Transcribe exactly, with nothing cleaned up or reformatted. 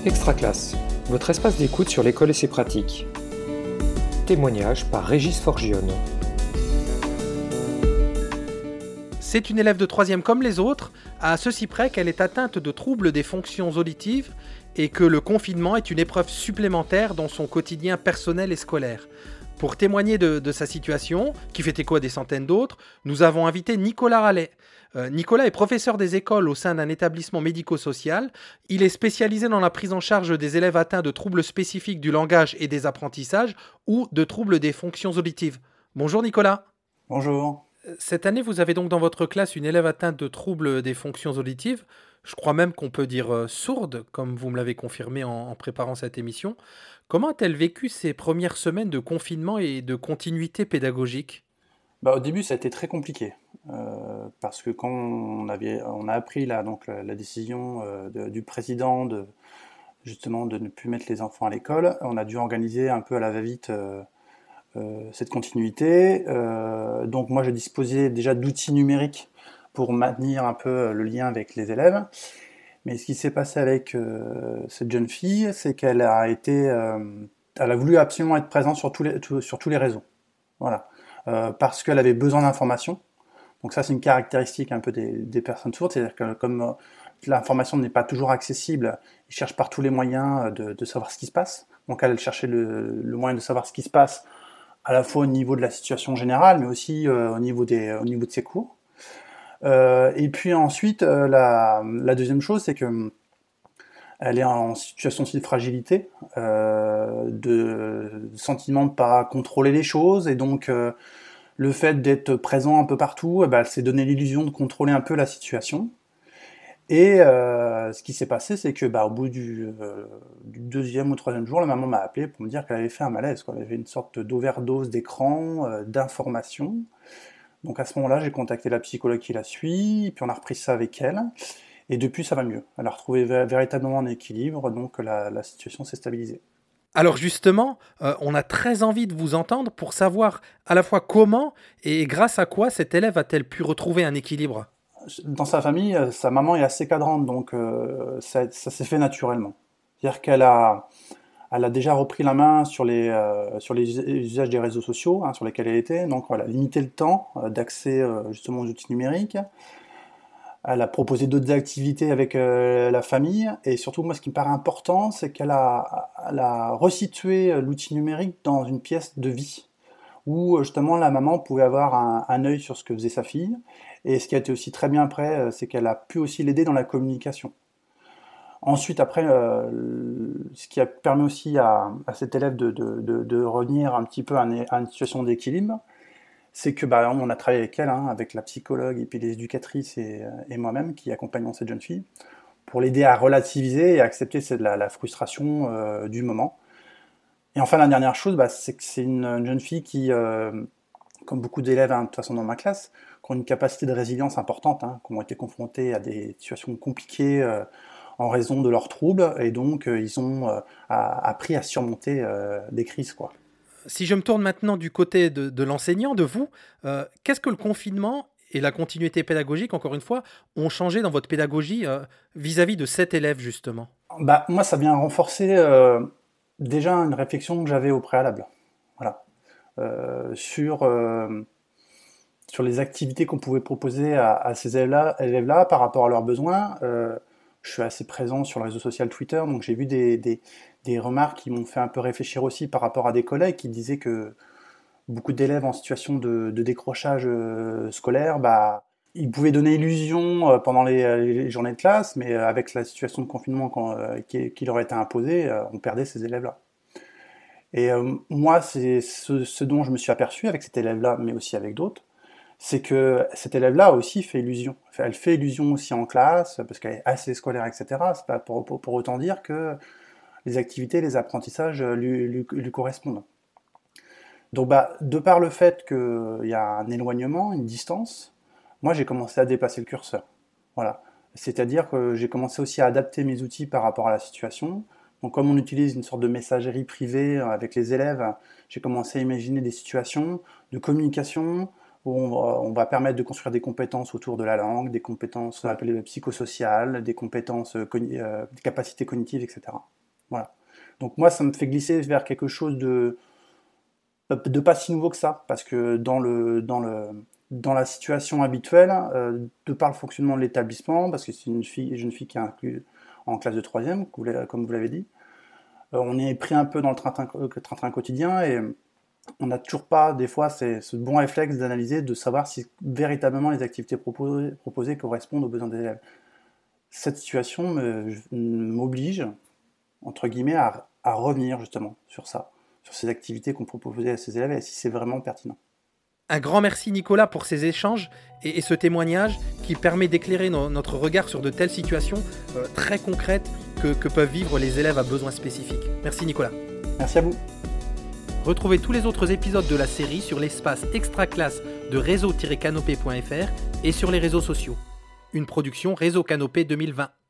Extra Classe, votre espace d'écoute sur l'école et ses pratiques. Témoignage par Régis Forgione. C'est une élève de troisième comme les autres, à ceci près qu'elle est atteinte de troubles des fonctions auditives et que le confinement est une épreuve supplémentaire dans son quotidien personnel et scolaire. Pour témoigner de, de sa situation, qui fait écho à des centaines d'autres, nous avons invité Nicolas Rallet. Euh, Nicolas est professeur des écoles au sein d'un établissement médico-social. Il est spécialisé dans la prise en charge des élèves atteints de troubles spécifiques du langage et des apprentissages ou de troubles des fonctions auditives. Bonjour Nicolas. Bonjour. Cette année, vous avez donc dans votre classe une élève atteinte de troubles des fonctions auditives. Je crois même qu'on peut dire euh, sourde, comme vous me l'avez confirmé en, en préparant cette émission. Comment a-t-elle vécu ces premières semaines de confinement et de continuité pédagogique ? Bah, au début, ça a été très compliqué, euh, parce que quand on, avait, on a appris là, donc, la, la décision euh, de, du président de, justement, de ne plus mettre les enfants à l'école, on a dû organiser un peu à la va-vite euh, euh, cette continuité. Euh, donc moi, j'ai disposé déjà d'outils numériques pour maintenir un peu le lien avec les élèves. Mais ce qui s'est passé avec euh, cette jeune fille, c'est qu'elle a été, euh, elle a voulu absolument être présente sur tous les, tout, sur tous les réseaux. Voilà. Euh, parce qu'elle avait besoin d'informations. Donc ça, c'est une caractéristique un peu des, des personnes sourdes, c'est-à-dire que comme euh, l'information n'est pas toujours accessible, ils cherchent par tous les moyens de, de savoir ce qui se passe. Donc elle cherchait le, le moyen de savoir ce qui se passe, à la fois au niveau de la situation générale, mais aussi euh, au niveau des, au niveau de ses cours. Euh, et puis ensuite, euh, la, la deuxième chose, c'est que elle est en situation aussi de fragilité, euh, de sentiment de ne pas contrôler les choses, et donc euh, le fait d'être présent un peu partout, eh ben, elle s'est donné l'illusion de contrôler un peu la situation. Et euh, ce qui s'est passé, c'est que bah, au bout du, euh, du deuxième ou troisième jour, la maman m'a appelé pour me dire qu'elle avait fait un malaise, quoi. Elle avait une sorte d'overdose d'écran, euh, d'informations. Donc à ce moment-là, j'ai contacté la psychologue qui la suit, puis on a repris ça avec elle. Et depuis, ça va mieux. Elle a retrouvé vé- véritablement un équilibre, donc la, la situation s'est stabilisée. Alors justement, euh, on a très envie de vous entendre pour savoir à la fois comment et grâce à quoi cette élève a-t-elle pu retrouver un équilibre ? Dans sa famille, euh, sa maman est assez cadrante, donc euh, ça, ça s'est fait naturellement. C'est-à-dire qu'elle a, elle a déjà repris la main sur les, euh, sur les usages des réseaux sociaux, hein, sur lesquels elle était. Donc voilà, limiter le temps euh, d'accès euh, justement aux outils numériques. Elle a proposé d'autres activités avec euh, la famille, et surtout, moi, ce qui me paraît important, c'est qu'elle a, elle a resitué l'outil numérique dans une pièce de vie, où justement la maman pouvait avoir un, un œil sur ce que faisait sa fille, et ce qui a été aussi très bien après, c'est qu'elle a pu aussi l'aider dans la communication. Ensuite, après, euh, ce qui a permis aussi à, à cet élève de, de, de, de revenir un petit peu à une, à une situation d'équilibre, c'est que bah, on a travaillé avec elle, hein, avec la psychologue et puis les éducatrices et, et moi-même qui accompagnons cette jeune fille, pour l'aider à relativiser et à accepter cette, la, la frustration euh, du moment. Et enfin, la dernière chose, bah, c'est que c'est une, une jeune fille qui, euh, comme beaucoup d'élèves, hein, de toute façon dans ma classe, qui ont une capacité de résilience importante, hein, qui ont été confrontés à des situations compliquées euh, en raison de leurs troubles, et donc euh, ils ont euh, a, appris à surmonter euh, des crises, quoi. Si je me tourne maintenant du côté de, de l'enseignant, de vous, euh, qu'est-ce que le confinement et la continuité pédagogique, encore une fois, ont changé dans votre pédagogie euh, vis-à-vis de cet élève, justement ? Bah, moi, ça vient renforcer euh, déjà une réflexion que j'avais au préalable. Voilà. Euh, sur, euh, sur les activités qu'on pouvait proposer à, à ces élèves-là, élèves-là par rapport à leurs besoins. Euh, je suis assez présent sur le réseau social Twitter, donc j'ai vu des, des, des remarques qui m'ont fait un peu réfléchir aussi par rapport à des collègues qui disaient que beaucoup d'élèves en situation de, de décrochage euh, scolaire, bah, ils pouvaient donner illusion euh, pendant les, les journées de classe, mais euh, avec la situation de confinement quand, euh, qui, qui leur était imposée, euh, on perdait ces élèves-là. Et euh, moi, c'est ce, ce dont je me suis aperçu avec cet élève-là, mais aussi avec d'autres, c'est que cet élève-là aussi fait illusion. Elle fait illusion aussi en classe, parce qu'elle est assez scolaire, et cetera. C'est pas pour, pour, pour autant dire que les activités, les apprentissages lui, lui, lui correspondent. Donc, bah, de par le fait qu'il y a un éloignement, une distance, moi, j'ai commencé à déplacer le curseur. Voilà. C'est-à-dire que j'ai commencé aussi à adapter mes outils par rapport à la situation. Donc, comme on utilise une sorte de messagerie privée avec les élèves, j'ai commencé à imaginer des situations de communication où on va, on va permettre de construire des compétences autour de la langue, des compétences appelées psychosociales, des compétences, cogn- euh, des capacités cognitives, et cetera. Voilà. Donc moi, ça me fait glisser vers quelque chose de, de pas si nouveau que ça, parce que dans, le, dans, le, dans la situation habituelle, euh, de par le fonctionnement de l'établissement, parce que c'est une fille, une jeune fille qui est inclue en classe de troisième, comme vous l'avez dit, euh, on est pris un peu dans le train-train, le train-train quotidien et on n'a toujours pas, des fois, c'est ce bon réflexe d'analyser, de savoir si véritablement les activités proposées, proposées correspondent aux besoins des élèves. Cette situation me, m'oblige, entre guillemets, à, à revenir justement sur ça, sur ces activités qu'on proposait à ces élèves et si c'est vraiment pertinent. Un grand merci Nicolas pour ces échanges et, et ce témoignage qui permet d'éclairer no, notre regard sur de telles situations euh, très concrètes que, que peuvent vivre les élèves à besoins spécifiques. Merci Nicolas. Merci à vous. Retrouvez tous les autres épisodes de la série sur l'espace extra classe de réseau tiret canopé point f r et sur les réseaux sociaux. Une production Réseau Canopé deux mille vingt.